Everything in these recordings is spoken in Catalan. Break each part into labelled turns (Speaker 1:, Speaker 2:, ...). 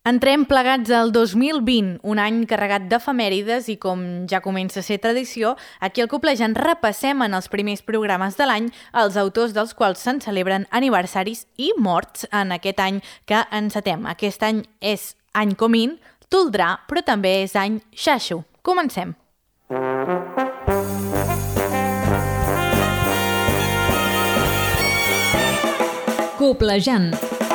Speaker 1: Entrem plegats al 2020, un any carregat d'efemèrides i com ja comença a ser tradició, aquí al Coplejant repassem en els primers programes de l'any els autors dels quals se'n celebren aniversaris i morts en aquest any que encetem. Aquest any és any comín, toldrà, però també és any xaxo. Comencem.
Speaker 2: Coplejant.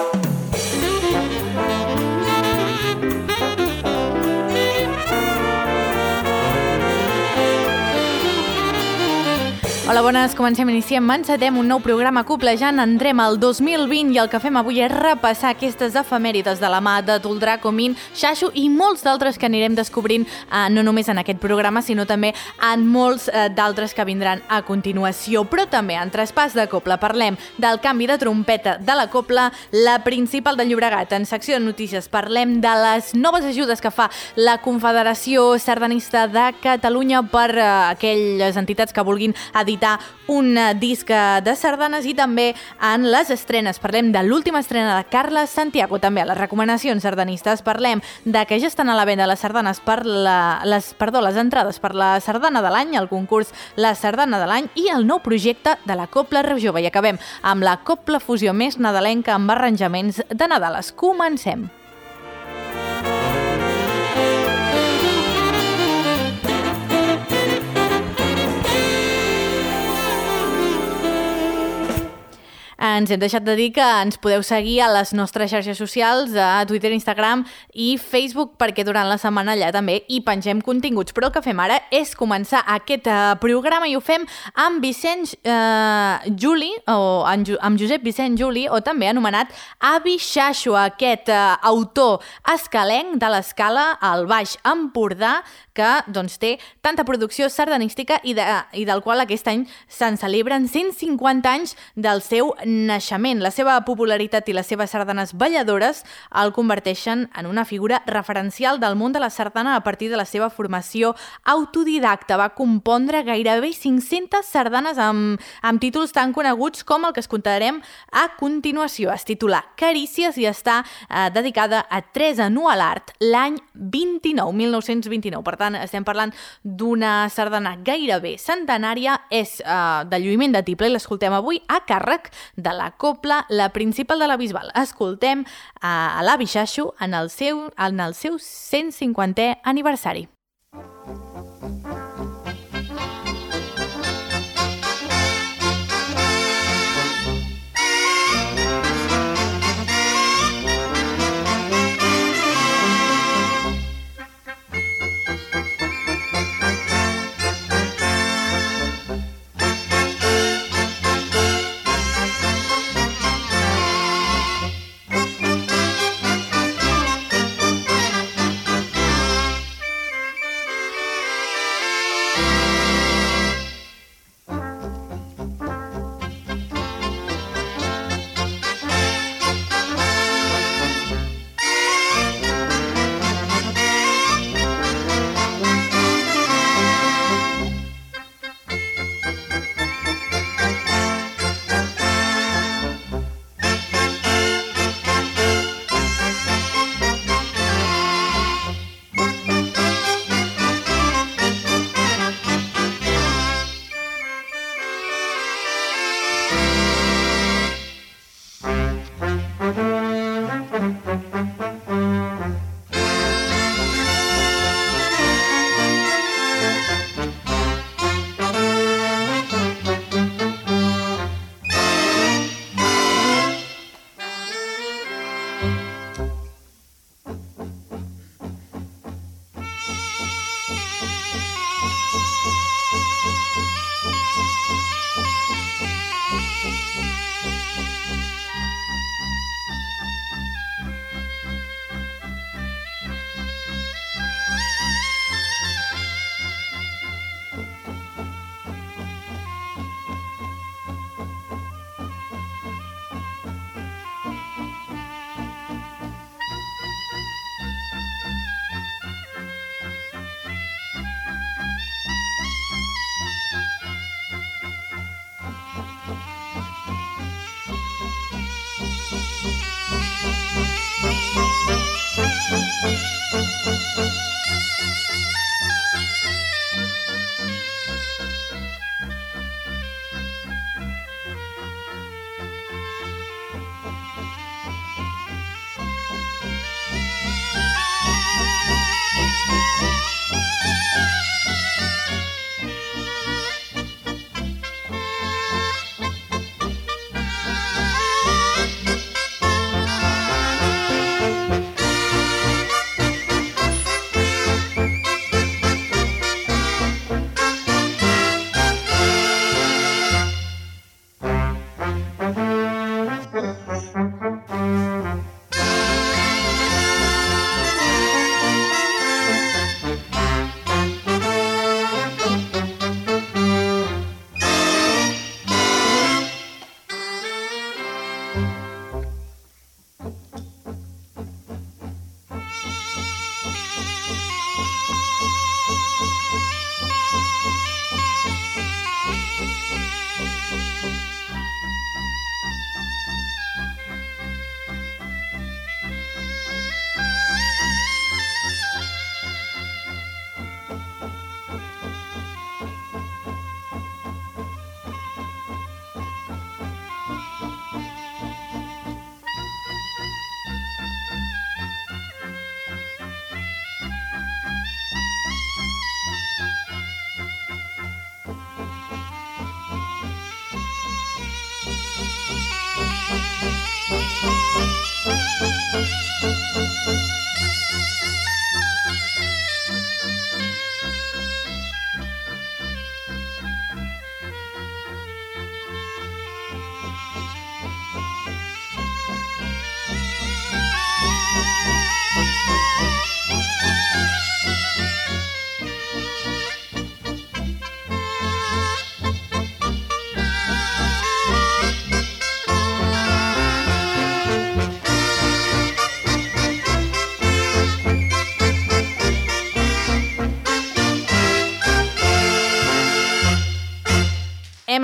Speaker 1: Hola, bones, iniciem, encetem un nou programa Coplejant, entrem al 2020 i el que fem avui és repassar aquestes efemèrides de la mà de Toldrà, Comín, xaxo i molts d'altres que anirem descobrint no només en aquest programa, sinó també en molts d'altres que vindran a continuació. Però també en Traspàs de Copla parlem del canvi de trompeta de la Copla, la principal de Llobregat. En secció de notícies parlem de les noves ajudes que fa la Confederació Sardanista de Catalunya per aquelles entitats que vulguin editar un disc de sardanes, i també en les estrenes parlem de l'última estrena de Carles Santiago. També a les recomanacions sardanistes parlem de que ja estan a la venda les sardanes les entrades per la sardana de l'any, el concurs La Sardana de l'any i el nou projecte de la Copla Reus Jove. I acabem amb la Copla Fusió més nadalenca amb arranjaments de Nadales. Comencem. Ens hem deixat de dir que ens podeu seguir a les nostres xarxes socials, a Twitter, Instagram i Facebook, perquè durant la setmana allà també hi pengem continguts. Però el que fem ara és començar aquest programa i ho fem amb Vicenç Juli, o amb Josep Vicent Juli, o també anomenat Avi Xaxo, aquest autor escalenc de l'Escala al Baix Empordà, que doncs, té tanta producció sardanística i del qual aquest any se'n celebren 150 anys del seu naixement. La seva popularitat i les seves sardanes balladores el converteixen en una figura referencial del món de la sardana a partir de la seva formació autodidacta. Va compondre gairebé 500 sardanes amb títols tan coneguts com el que escoltarem a continuació. Es titula Carícies i està dedicada a Teresa Nualart l'any 1929. Per tant, estem parlant d'una sardana gairebé centenària, és de lluïment de tiple i l'escoltem avui a càrrec de la Copla, la principal de la Bisbal. Escoltem a l'Avi Xaxo en el seu 150è aniversari.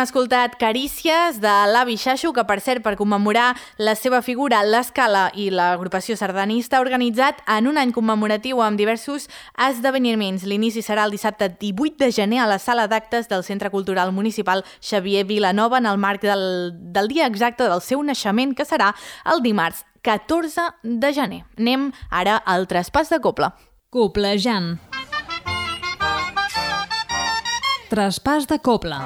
Speaker 1: escoltat Carícies de l'Avi Xaxo, que per cert, per commemorar la seva figura, l'Escala i l'agrupació sardanista ha organitzat en un any commemoratiu amb diversos esdeveniments. L'inici serà el dissabte 18 de gener a la sala d'actes del Centre Cultural Municipal Xavier Vilanova en el marc del dia exacte del seu naixement, que serà el dimarts 14 de gener. Anem ara al traspàs de Copla.
Speaker 2: Coplejant. Traspàs de Copla.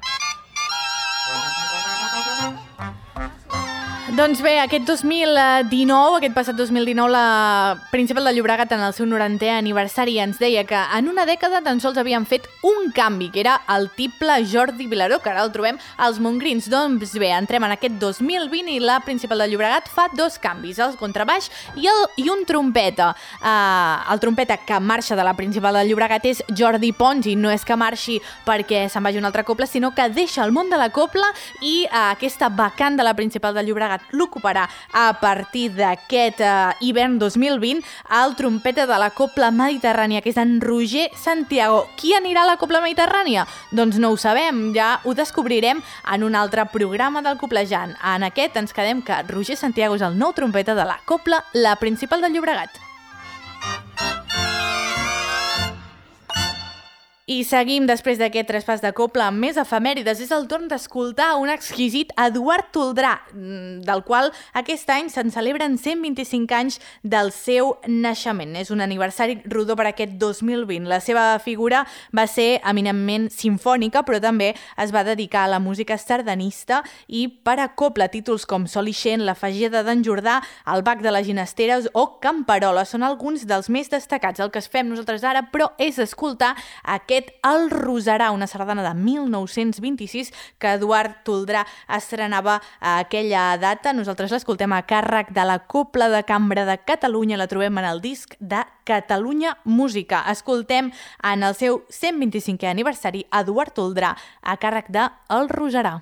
Speaker 1: Doncs bé, aquest passat 2019, la Principal de Llobregat, en el seu 90è aniversari, ens deia que en una dècada tan sols havien fet un canvi, que era el tiple Jordi Vilaró, que ara el trobem als Montgrins. Doncs bé, entrem en aquest 2020 i la Principal de Llobregat fa dos canvis, el contrabaix i un trompeta. El trompeta que marxa de la Principal de Llobregat és Jordi Pons, i no és que marxi perquè se'n vagi una altra copla, sinó que deixa el món de la copla i aquesta vacant de la Principal de Llobregat l'ocuparà a partir d'aquest hivern 2020 el trompeta de la Copla Mediterrània, que és en Roger Santiago. Qui anirà a la Copla Mediterrània? Doncs no ho sabem, ja ho descobrirem en un altre programa del Coplejant. En aquest ens quedem que Roger Santiago és el nou trompeta de la Copla, la Principal de Llobregat. I seguim després d'aquest traspàs de Copla amb més efemèrides. És el torn d'escoltar un exquisit Eduard Toldrà, del qual aquest any se'n celebren 125 anys del seu naixement. És un aniversari rodó per aquest 2020. La seva figura va ser eminentment simfònica, però també es va dedicar a la música sardanista i per a copla. Títols com Sol ixent, La Fageda d'en Jordà, El Bac de les Ginesteres o Camperola són alguns dels més destacats. El que es fem nosaltres ara, però, és escoltar aquest El Roserà, una sardana de 1926 que Eduard Toldrà estrenava a aquella data. Nosaltres l'escoltem a càrrec de la Copla de Cambra de Catalunya, la trobem en el disc de Catalunya Música. Escoltem en el seu 125è aniversari Eduard Toldrà a càrrec de El Roserà.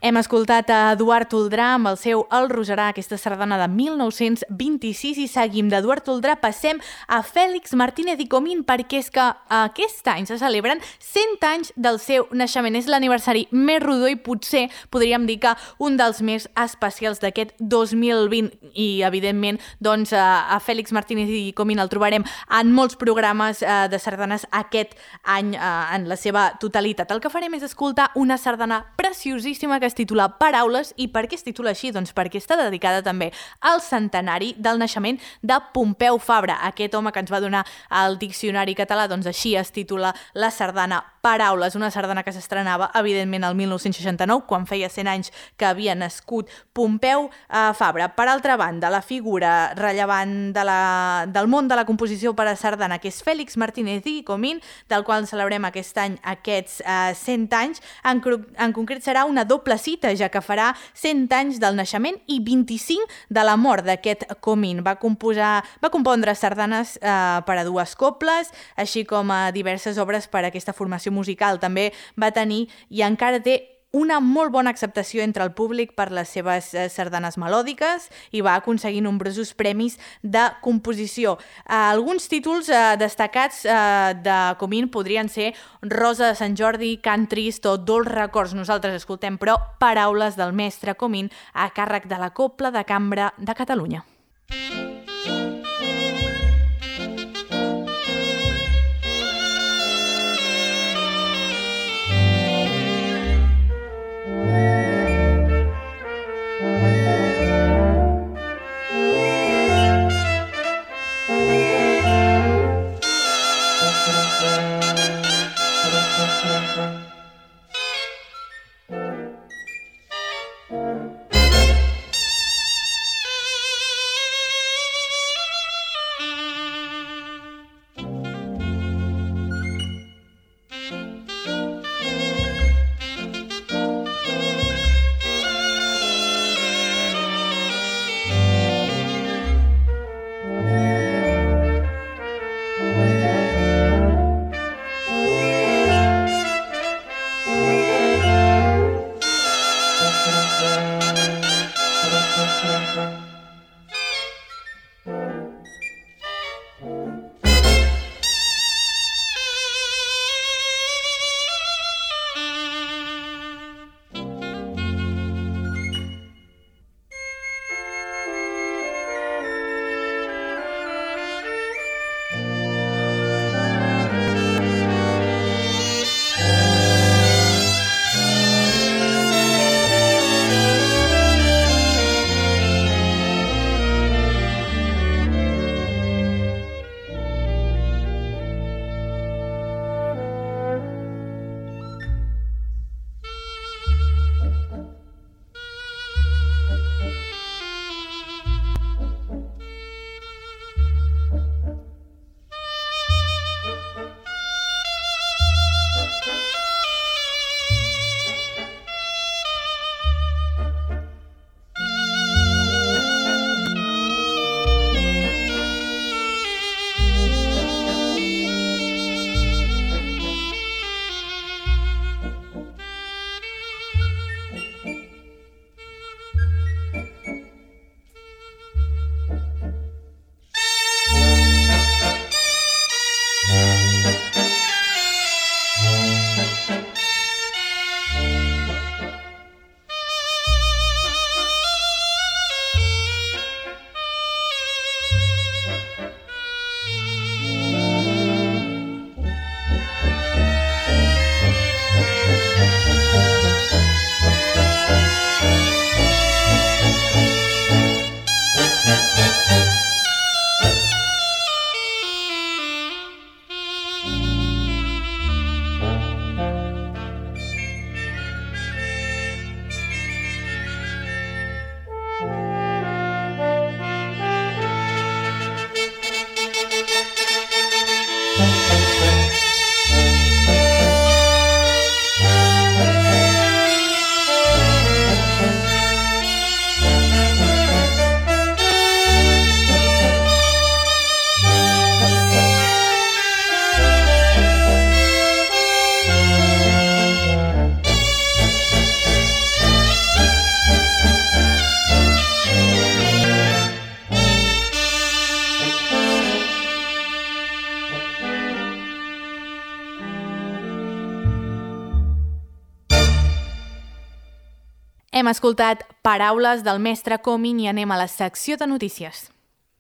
Speaker 1: Hem escoltat a Eduard Toldrà amb el seu El Roserà, aquesta sardana de 1926, i seguim d'Eduard Toldrà, passem a Fèlix Martínez i Comín, perquè és que aquest any se celebren 100 anys del seu naixement. És l'aniversari més rodó i potser podríem dir que un dels més especials d'aquest 2020, i evidentment doncs, a Fèlix Martínez i Comín el trobarem en molts programes de sardanes aquest any en la seva totalitat. El que farem és escoltar una sardana preciosíssima que es titula Paraules. I per què es titula així? Doncs perquè està dedicada també al centenari del naixement de Pompeu Fabra, aquest home que ens va donar el diccionari català. Doncs així es titula la sardana Paraules, una sardana que s'estrenava evidentment el 1969, quan feia 100 anys que havia nascut Pompeu Fabra. Per altra banda, la figura rellevant del món de la composició per a sardana, que és Fèlix Martínez i Comín, del qual celebrem aquest any aquests 100 anys, en concret serà una doble cita, ja que farà 100 anys del naixement i 25 de la mort d'aquest Comín. Va compondre sardanes per a dues cobles, així com diverses obres per a aquesta formació musical. També va tenir i encara té una molt bona acceptació entre el públic per les seves sardanes melòdiques i va aconseguir nombrosos premis de composició. Alguns títols destacats de Comín podrien ser Rosa de Sant Jordi, Cant Trist o Dolç Records. Nosaltres escoltem, però, Paraules del mestre Comín a càrrec de la Cobla de Cambra de Catalunya. Hem escoltat paraules del mestre Comín i anem a la secció de notícies.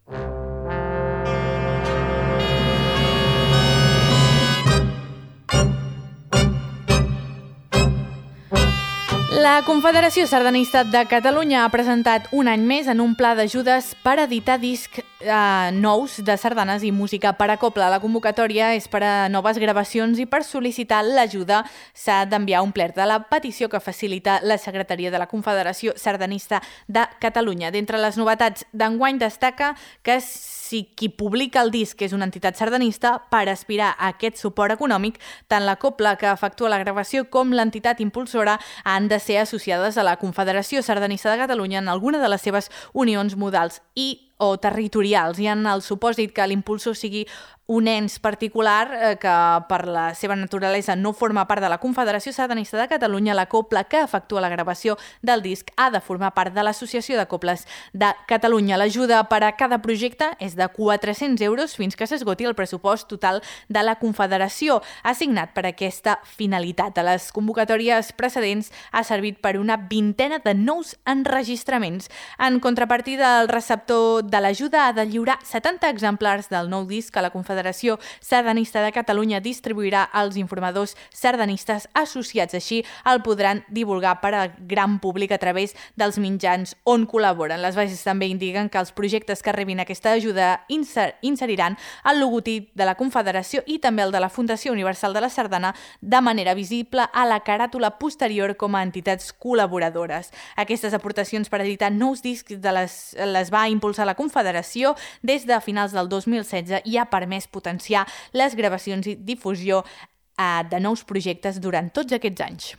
Speaker 1: La Confederació Sardanista de Catalunya ha presentat un any més en un pla d'ajudes per editar discs nous de sardanes i música per a cobla. La convocatòria és per a noves gravacions i per sol·licitar l'ajuda s'ha d'enviar un plec de la petició que facilita la Secretaria de la Confederació Sardanista de Catalunya. D'entre les novetats d'enguany destaca que si qui publica el disc és una entitat sardanista, per aspirar a aquest suport econòmic, tant la cobla que efectua la gravació com l'entitat impulsora han de ser associades a la Confederació Sardanista de Catalunya en alguna de les seves unions modals o territorials, i en el supòsit que l'impulsor sigui un ens particular que per la seva naturalesa no forma part de la Confederació Sardanista de Catalunya, la cobla que efectua la gravació del disc ha de formar part de l'Associació de Cobles de Catalunya. L'ajuda per a cada projecte és de 400 euros fins que s'esgoti el pressupost total de la Confederació assignat per a aquesta finalitat. A les convocatòries precedents ha servit per una vintena de nous enregistraments. En contrapartida, el receptor de l'ajuda ha de lliurar 70 exemplars del nou disc que la Confederació Sardanista de Catalunya distribuirà als informadors sardanistes associats. Així el podran divulgar per al gran públic a través dels mitjans on col·laboren. Les bases també indiquen que els projectes que rebin aquesta ajuda inseriran el logotip de la Confederació i també el de la Fundació Universal de la Sardana de manera visible a la caràtula posterior com a entitats col·laboradores. Aquestes aportacions per editar nous discs les va impulsar la Confederació des de finals del 2016 i ha permès potenciar les gravacions i difusió de nous projectes durant tots aquests anys.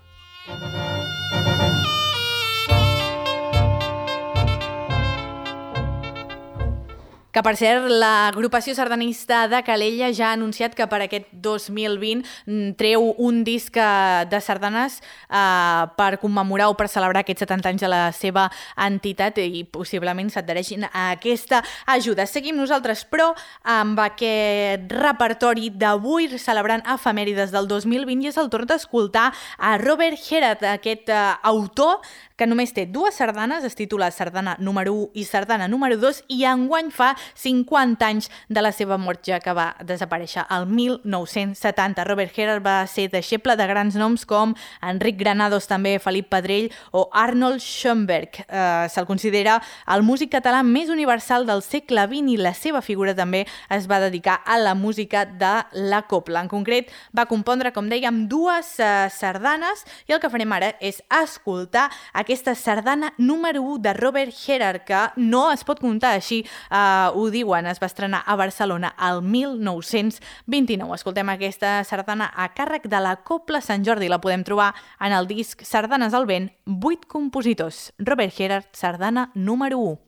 Speaker 1: Que, per cert, l'agrupació sardanista de Calella ja ha anunciat que per aquest 2020 treu un disc de sardanes per commemorar o per celebrar aquests 70 anys de la seva entitat i possiblement s'adhereixin a aquesta ajuda. Seguim nosaltres, però, amb aquest repertori d'avui celebrant efemèrides del 2020 i és el torn d'escoltar a Robert Gerhard, aquest autor que només té dues sardanes, es titula Sardana número 1 i Sardana número 2 i enguany fa 50 anys de la seva mort, ja que va desaparèixer el 1970. Robert Gerhard va ser deixeble de grans noms com Enric Granados, també Felip Pedrell o Arnold Schoenberg. Se'l considera el músic català més universal del segle XX i la seva figura també es va dedicar a la música de la cobla. En concret, va compondre, com dèiem, dues sardanes i el que farem ara és escoltar aquesta sardana número 1 de Robert Gerhard, que no es pot comptar així, ho diuen, es va estrenar a Barcelona el 1929. Escoltem aquesta sardana a càrrec de la Cobla Sant Jordi. La podem trobar en el disc Sardanes al vent, 8 compositors. Robert Gerhard, sardana número 1.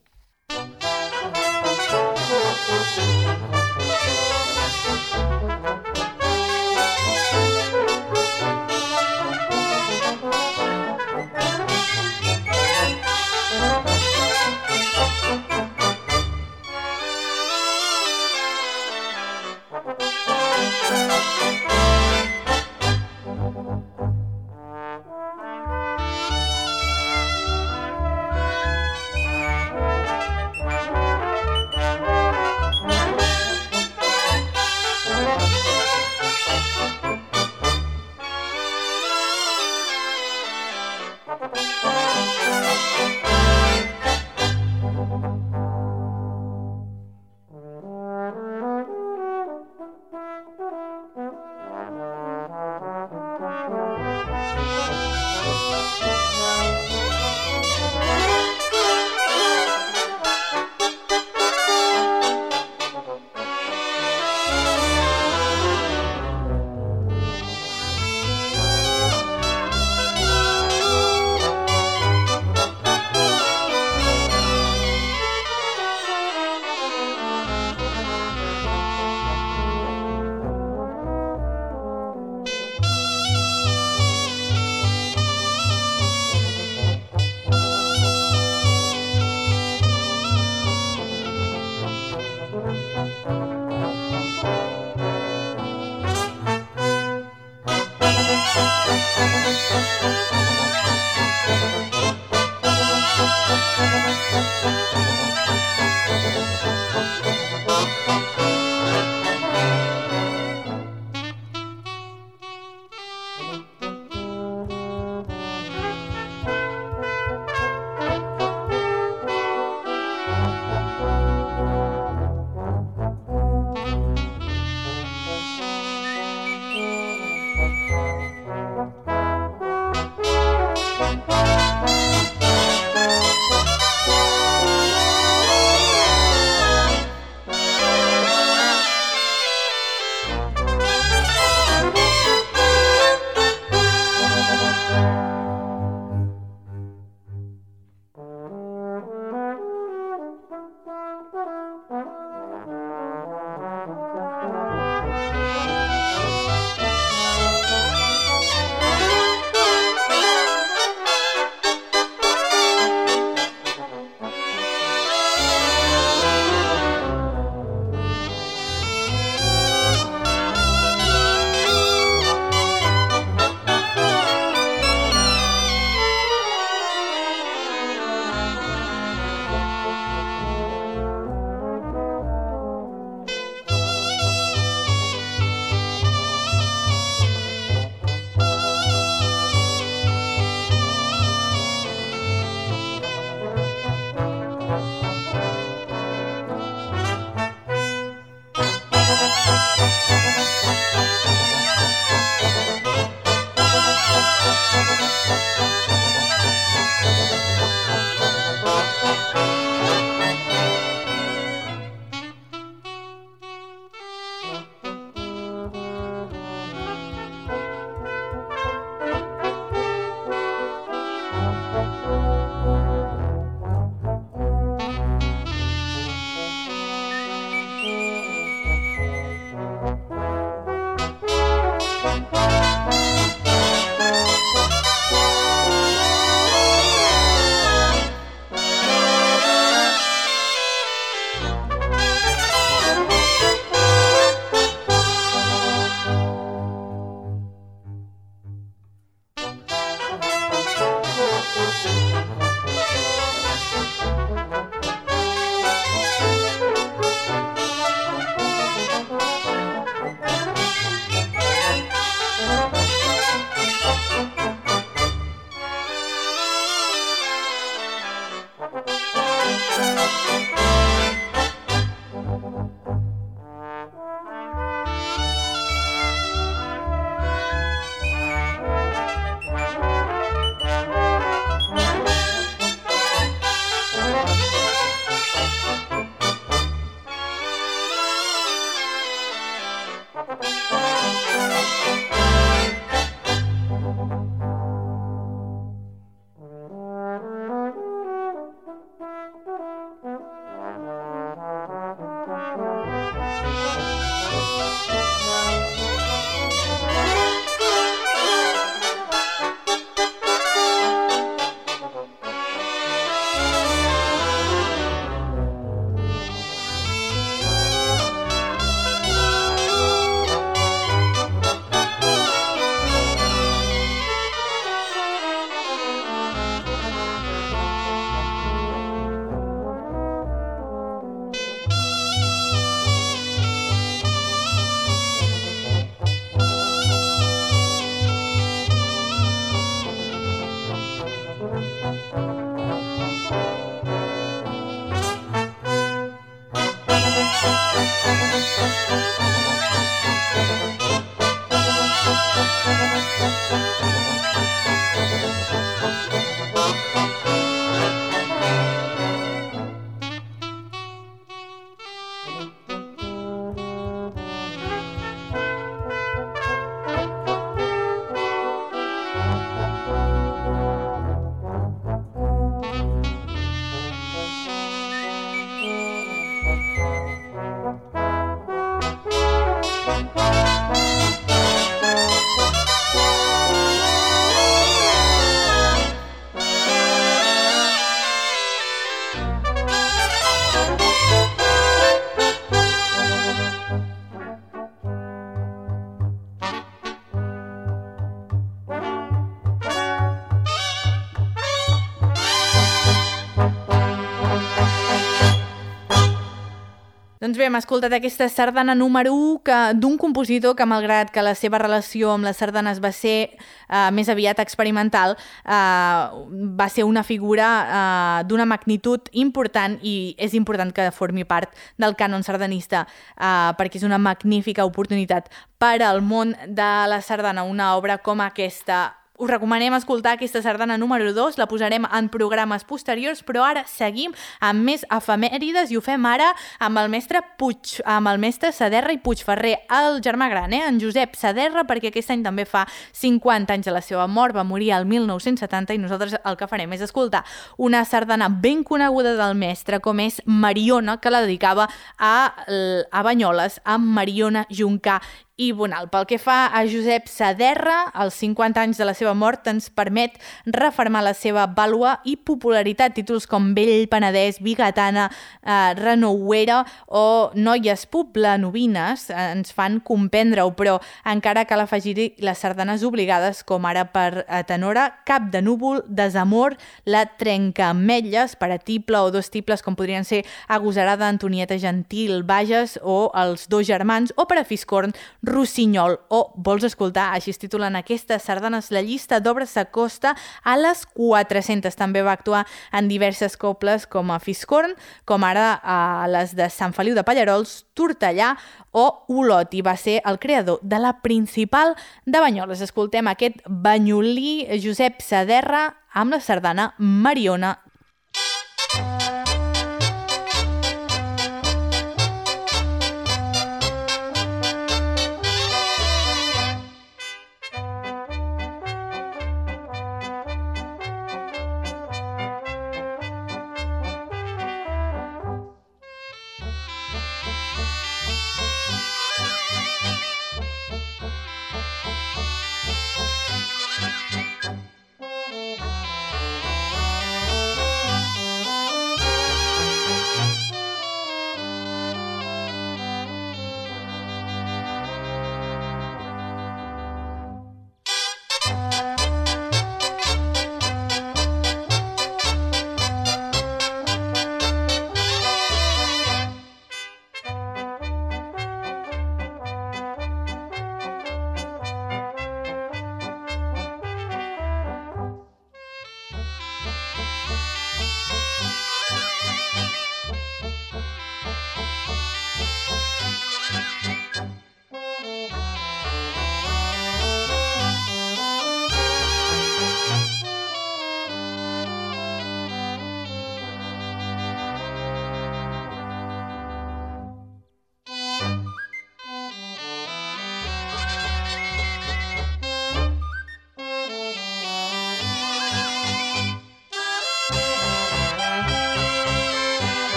Speaker 1: Doncs bé, hem escoltat aquesta sardana número 1 d'un compositor que, malgrat que la seva relació amb les sardanes va ser més aviat experimental, va ser una figura d'una magnitud important i és important que formi part del cànon sardanista perquè és una magnífica oportunitat per al món de la sardana, una obra com aquesta. Us recomanem escoltar aquesta sardana número 2, la posarem en programes posteriors, però ara seguim amb més efemèrides i ho fem ara amb el mestre Saderra i Puigferrer, el germà gran, en Josep Saderra, perquè aquest any també fa 50 anys de la seva mort, va morir el 1970 i nosaltres el que farem és escoltar una sardana ben coneguda del mestre, com és Mariona, que la dedicava a Banyoles, a Mariona Juncà i Bonal. Pel que fa a Josep Saderra, als 50 anys de la seva mort ens permet refermar la seva vàlua i popularitat. Títols com Vell Penedès, Bigatana, Renouera o Noies poblenovines ens fan comprendre-ho, però encara cal afegir-hi les sardanes obligades, com ara per tenora, Cap de núvol, Desamor, La Trencametlles, per a tible o dos tibles, com podrien ser Agosarada, Antonieta Gentil, Bages o Els dos germans, o per a fiscorn, Rossinyol. O vols escoltar, així es titulen aquestes sardanes, la llista d'obres s'acosta a les 400. També va actuar en diverses cobles com a fiscorn, com ara a les de Sant Feliu de Pallerols, Tortellà o Olot, i va ser el creador de la Principal de Banyoles. Escoltem aquest banyolí Josep Saderra amb la sardana Mariona.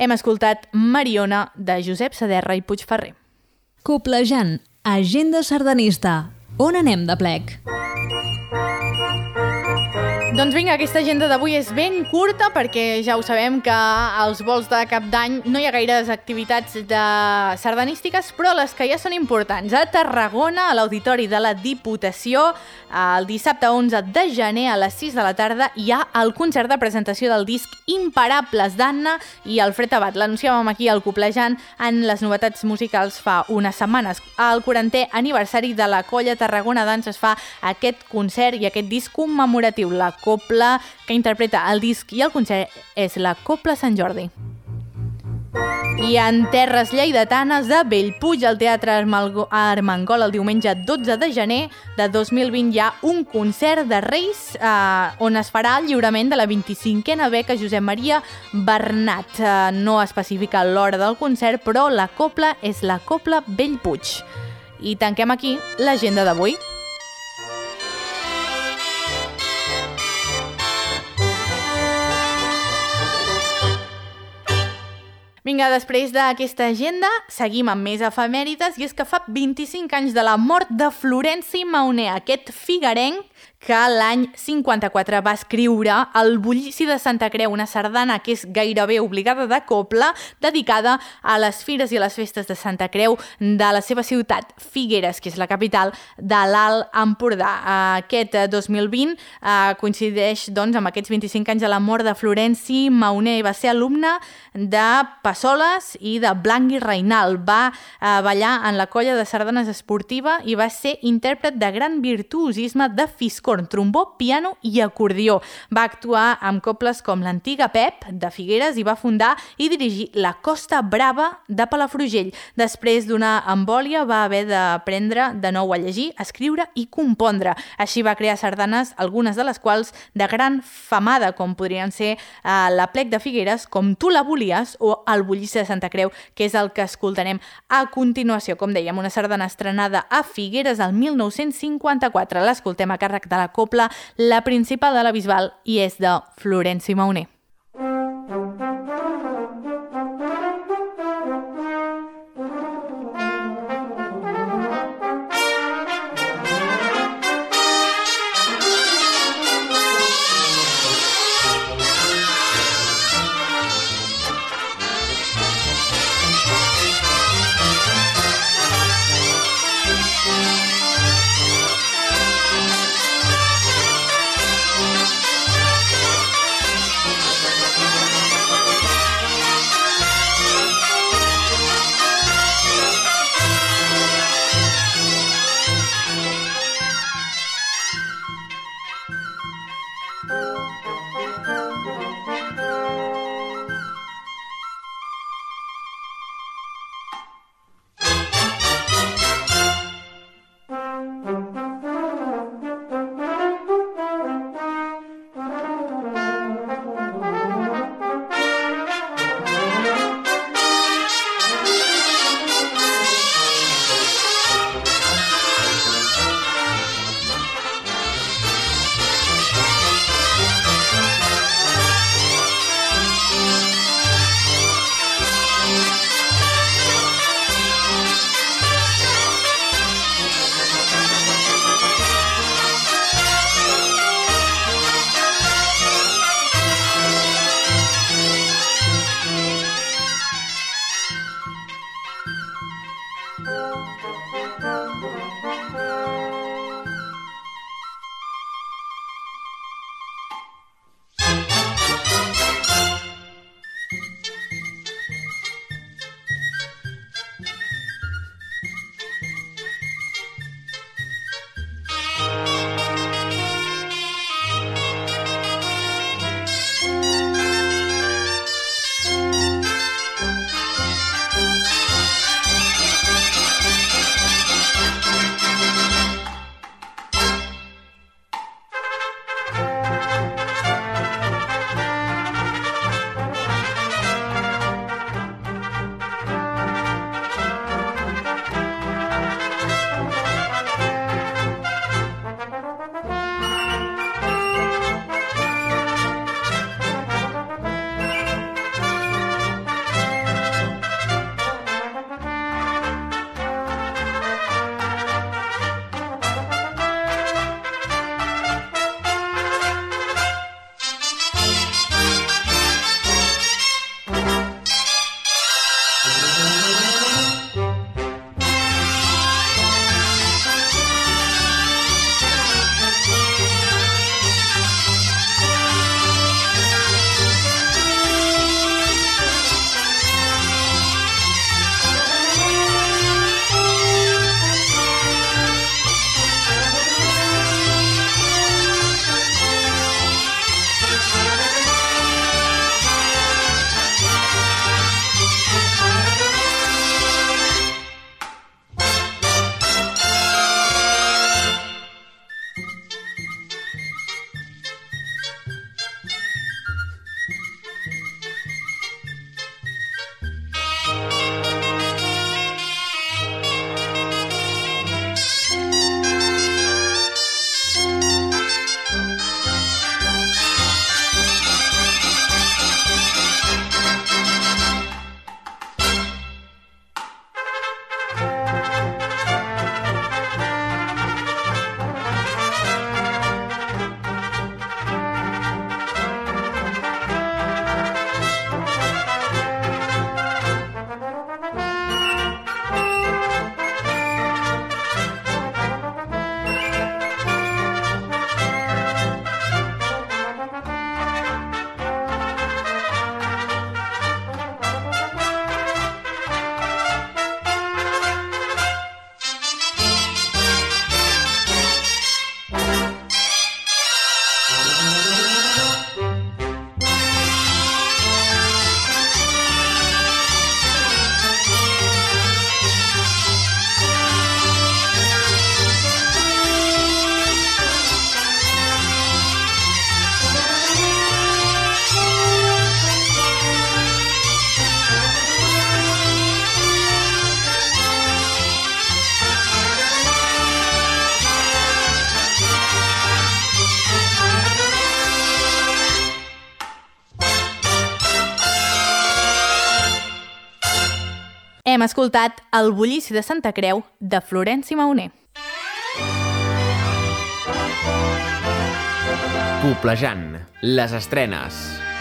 Speaker 1: hem escoltat Mariona, de Josep Saderra i Puigferrer.
Speaker 2: Coplejant, agenda sardanista. On anem de plec?
Speaker 1: Doncs vinga, aquesta agenda d'avui és ben curta perquè ja ho sabem que als vols de cap d'any no hi ha gaires activitats sardanístiques, però les que ja són importants. A Tarragona, a l'Auditori de la Diputació, el dissabte 11 de gener a les 6 de la tarda hi ha el concert de presentació del disc Imparables d'Anna i Alfred Abad. L'anunciàvem aquí al Coplejant en les novetats musicals fa unes setmanes. Al 40è aniversari de la Colla Tarragona Dance es fa aquest concert i aquest disc commemoratiu. La copla que interpreta el disc i el concert és la Copla Sant Jordi. I en terres lleidatanes, de Bellpuig, al Teatre Armengol, el diumenge 12 de gener de 2020 hi ha un concert de Reis on es farà el lliurament de la 25a beca Josep Maria Bernat. No especifica l'hora del concert, però la copla és la Copla Bellpuig. I tanquem aquí l'agenda d'avui. Vinga, després d'aquesta agenda, seguim amb més efemèrides, i és que fa 25 anys de la mort de Florenci Mauner, aquest figuerenc que l'any 54 va escriure El bullici de Santa Creu, una sardana que és gairebé obligada de copla, dedicada a les fires i a les festes de Santa Creu de la seva ciutat, Figueres, que és la capital de l'Alt Empordà. Aquest 2020 coincideix doncs, amb aquests 25 anys de la mort de Florenci Mauner. Va ser alumne de Passoles i de Blanc i Reinal. Va ballar en la colla de sardanes esportiva i va ser intèrpret de gran virtuosisme de fiscorn, trombó, piano i acordió. Va actuar amb coples com l'Antiga Pep, de Figueres, i va fundar i dirigir la Costa Brava de Palafrugell. Després d'una embòlia va haver d'aprendre de nou a llegir, escriure i compondre. Així va crear sardanes, algunes de les quals de gran famada, com podrien ser la Plec de Figueres, com Tu la volies, o El bullici de Santa Creu, que és el que escoltarem a continuació. Com dèiem, una sardana estrenada a Figueres el 1954. L'escoltem a càrrec de la copla La Principal de la Bisbal i és de Florenci Mauner. hem escoltat El bullici de Santa Creu, de Florenci Mauner.
Speaker 3: Poblejant, les estrenes.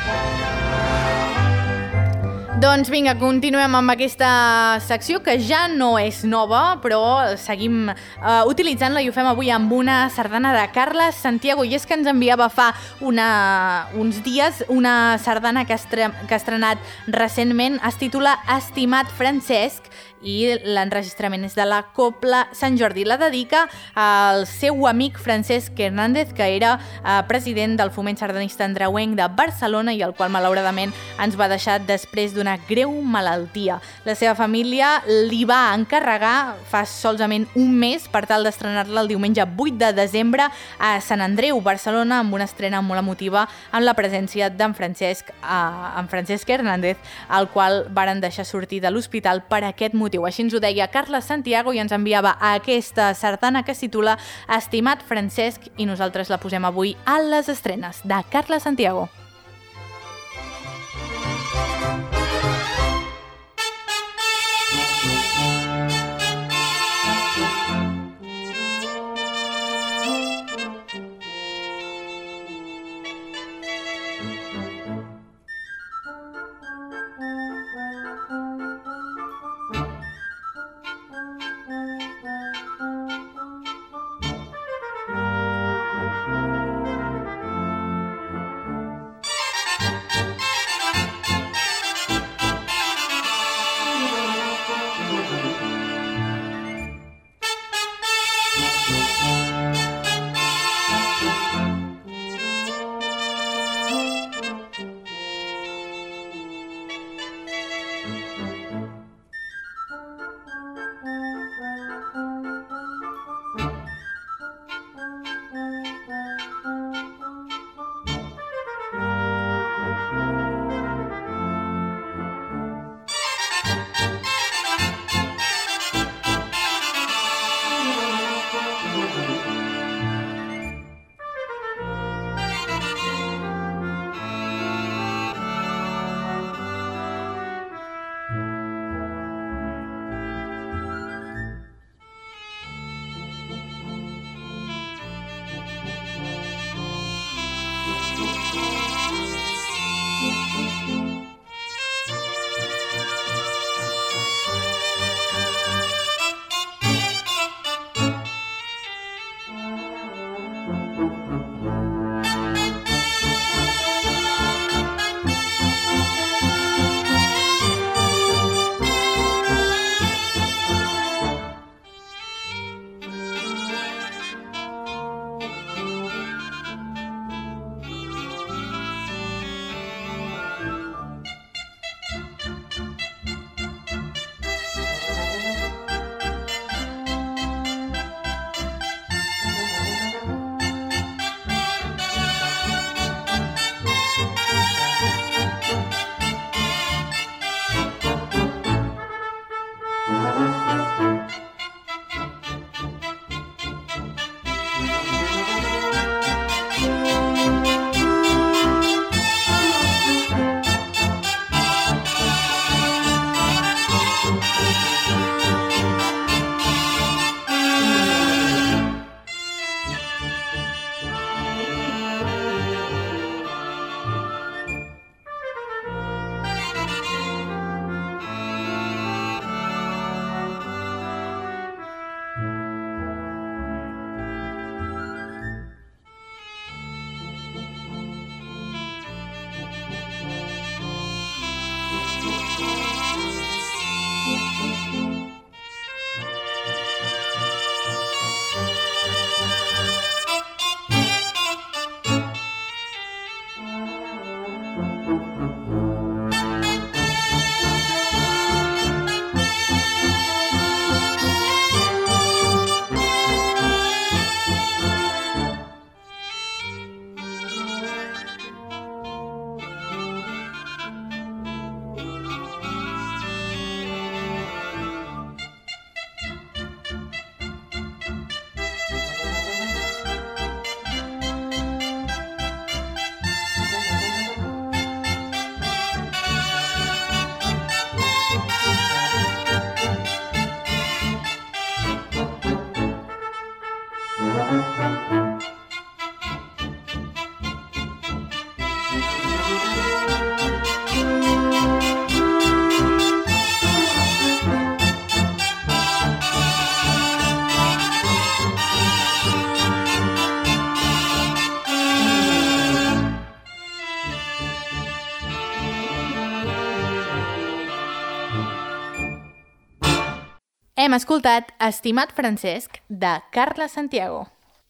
Speaker 1: Doncs vinga, continuem amb aquesta secció que ja no és nova, però seguim utilitzant-la i ho fem avui amb una sardana de Carles Santiago. I és que ens enviava fa uns dies una sardana que ha estrenat recentment. Es titula Estimat Francesc i l'enregistrament és de la Cobla Sant Jordi. La dedica al seu amic Francesc Hernández, que era president del Foment Sardanista Andreuenc de Barcelona i el qual malauradament ens va deixar després d'una greu malaltia. La seva família li va encarregar fa solament un mes per tal d'estrenar-la el diumenge 8 de desembre a Sant Andreu, Barcelona, amb una estrena molt emotiva amb la presència d'en Francesc Hernández, el qual varen deixar sortir de l'hospital per aquest motiu. Així ens ho deia Carles Santiago i ens enviava aquesta sardana que es titula Estimat Francesc i nosaltres la posem avui a les estrenes de Carles Santiago. Hem escoltat Estimat Francesc, de Carla Santiago.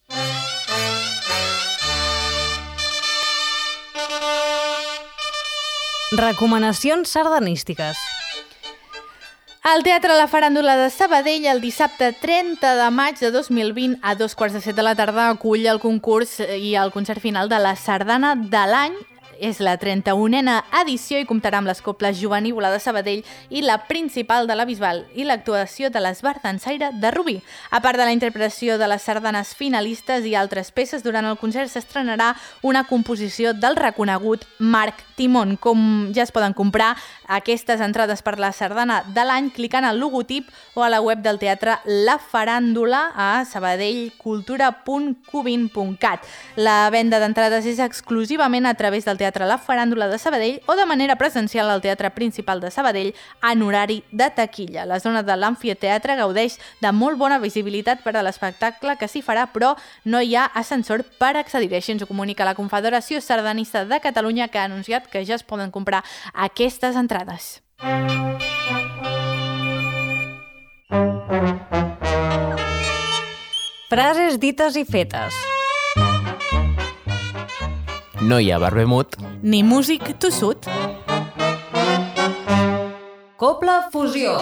Speaker 2: Recomanacions sardanístiques.
Speaker 1: Al Teatre La Faràndula de Sabadell, el dissabte 30 de maig de 2020, a 2:15 de la tarda, acull el concurs i el concert final de la Sardana de l'any. És la 31a edició i comptarà amb les coples Jovenívola de Sabadell i la principal de la Bisbal i l'actuació de l'Esbart Dansaire de Rubí. A part de la interpretació de les sardanes finalistes i altres peces, durant el concert s'estrenarà una composició del reconegut Marc Timón. Com ja es poden comprar aquestes entrades per la sardana de l'any clicant al logotip o a la web del teatre La Faràndula a sabadellcultura.cubin.cat. La venda d'entrades és exclusivament a través del Teatre La Faràndula de Sabadell o de manera presencial al Teatre Principal de Sabadell en horari de taquilla. La zona de l'amfiteatre gaudeix de molt bona visibilitat per a l'espectacle que s'hi farà, però no hi ha ascensor per accedir-hi. Així ens ho comunica la Confederació Sardanista de Catalunya, que ha anunciat que ja es poden comprar aquestes entrades.
Speaker 2: Frases dites i fetes.
Speaker 3: No hi ha vermut.
Speaker 1: Ni músic tossut.
Speaker 2: Copla Fusió.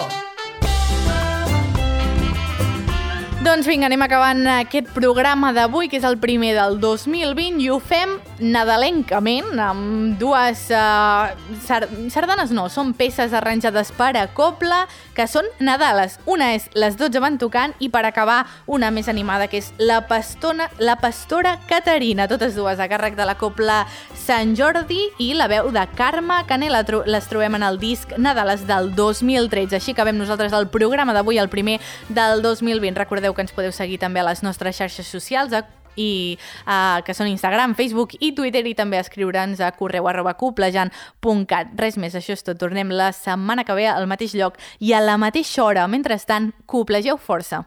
Speaker 1: Doncs vinga, anem acabant aquest programa d'avui, que és el primer del 2020, i ho fem nadalenкament, amb dues sardanes, no, són peces arranjades per a copla, que són nadales. Una és Les 12 van tocant i, per acabar, una més animada, que és La pastora Caterina, totes dues a càrrec de la copla Sant Jordi i la veu de Carme Caner. Les trobem en el disc Nadales del 2013. Així acabem nosaltres el programa d'avui, el primer del 2020. Recordeu que ens podeu seguir també a les nostres xarxes socials, que són Instagram, Facebook i Twitter, i també escriure'ns a correu@cuplejan.cat. Res més, això és tot. Tornem la setmana que ve al mateix lloc i a la mateixa hora. Mentrestant, cuplegeu força.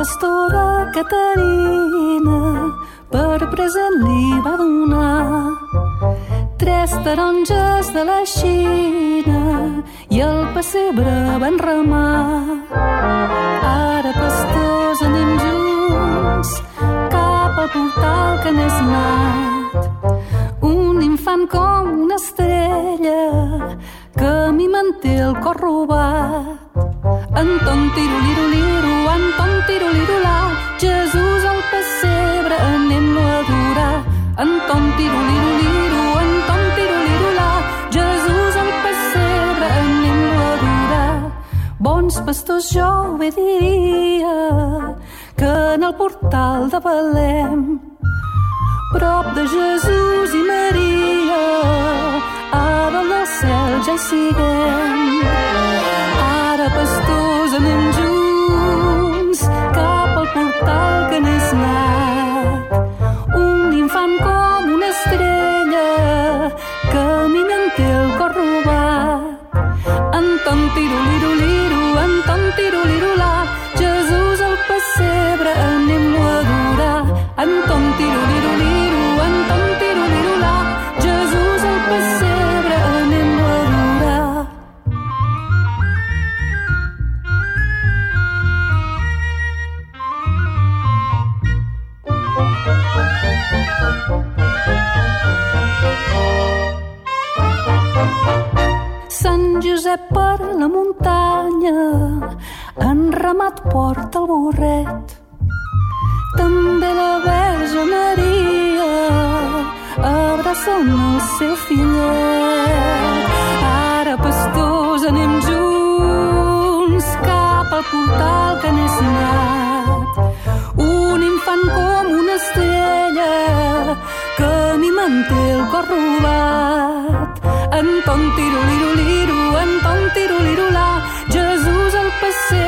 Speaker 4: pastora Caterina per present li va donar 3 taronges de la Xina i el pessebre van remar. Ara, pastors, anem junts cap al portal que n'és nat. Un infant com una estrella que a mi manté el cor robat. Anton tiroliroliro, Anton tirolirolà, Jesús al pessebre anem-lo a adorar. Anton tiroliroliro, Anton tirolirolà, Jesús al pessebre anem-lo a adorar. Bons pastors, jo bé diria que en el portal de Belém, prop de Jesús i Maria, a dalt del cel ja hi siguem. Ara, pastors, anem junts cap al portal que n'és nat. Un infant com una estrella que a mi me'n té el cor robat. Anton tiroliroliro, Anton tirolirolà, Jesús al pessebre anem-lo a adorar. Anton tiroliroliro, Anton tirolirolà, Jesús al pessebre anem-lo a adorar. Sant Josep per la muntanya, enramat porta el burret. També la Verge Maria abraçant el seu fillet. Ara, pastors, anem junts cap al portal que n'és nat. Un infant com una estrella que a mi manté el cor robat. Anton tiroliroliro, Anton tirolirolà, Jesús al pessebre